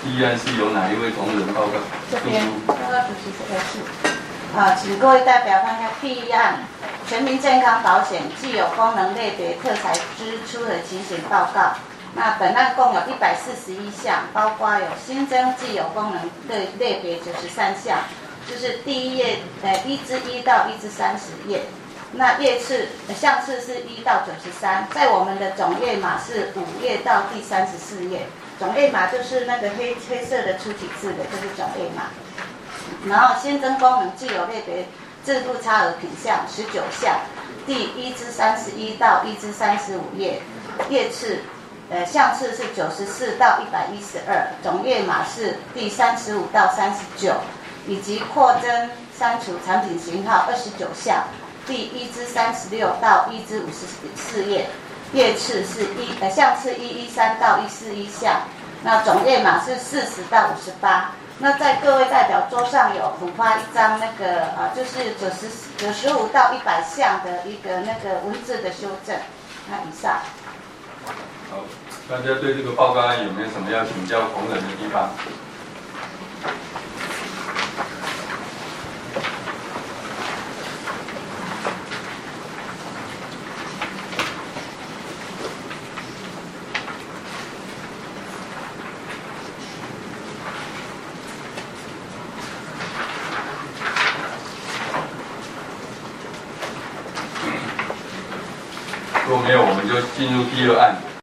第一案是由哪一位同仁报告？ 这边报告主席这个是请各位代表看看第一案，全民健康保险既有功能类别特财支出的情形报告。那本案共有141项，包括有新增既有功能类别93项，就是第一页1至1到1至30页。那项次是1到93，在我们的总页码是5页到第34页。总页码就是那个黑色的粗体字的，就是总页码。然后新增功能既有类别制度差额品项19项，第1至31到1至35页。项次是94到112，总页码是第35到39，以及扩增删除产品型号29项，第1至36到1至54页。项次113到141项，那总页码是40到58。那在各位代表桌上有补发一张那个就是95到100项的一个那个文字的修正。那以上。 好，大家对这个报告案有没有什么要请教同仁的地方？如果没有，我们就进入第二案。